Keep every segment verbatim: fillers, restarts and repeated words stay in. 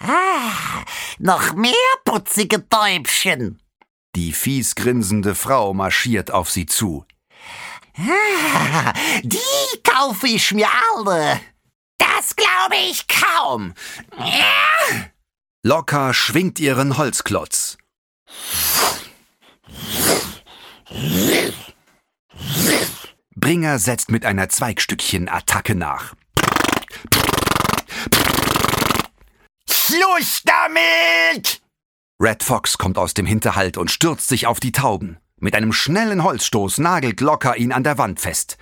Ah, noch mehr putzige Täubchen. Die fies grinsende Frau marschiert auf sie zu. Ah, die kaufe ich mir alle. Das glaube ich kaum. Ja. Locker schwingt ihren Holzklotz. Bringer setzt mit einer Zweigstückchen-Attacke nach. Schluss damit! Red Fox kommt aus dem Hinterhalt und stürzt sich auf die Tauben. Mit einem schnellen Holzstoß nagelt Locker ihn an der Wand fest.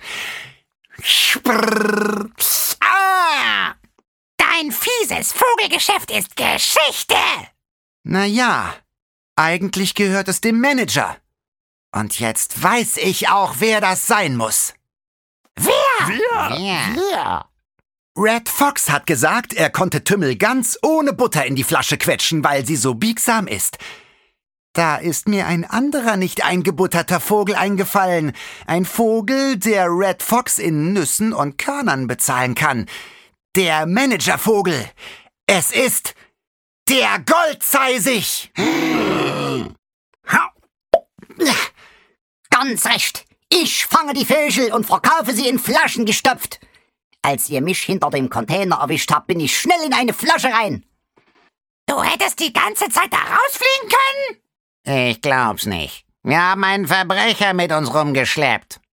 Sprrr. Ah! Dein fieses Vogelgeschäft ist Geschichte! Na ja, eigentlich gehört es dem Manager. Und jetzt weiß ich auch, wer das sein muss. Wer? Wer? Wer? Wer? Red Fox hat gesagt, er konnte Tümmel ganz ohne Butter in die Flasche quetschen, weil sie so biegsam ist. Da ist mir ein anderer nicht eingebutterter Vogel eingefallen. Ein Vogel, der Red Fox in Nüssen und Körnern bezahlen kann. Der Managervogel. Es ist der Goldzeisig. Ganz recht. Ich fange die Vögel und verkaufe sie in Flaschen gestopft. Als ihr mich hinter dem Container erwischt habt, bin ich schnell in eine Flasche rein. Du hättest die ganze Zeit da rausfliegen können? Ich glaub's nicht. Wir haben einen Verbrecher mit uns rumgeschleppt.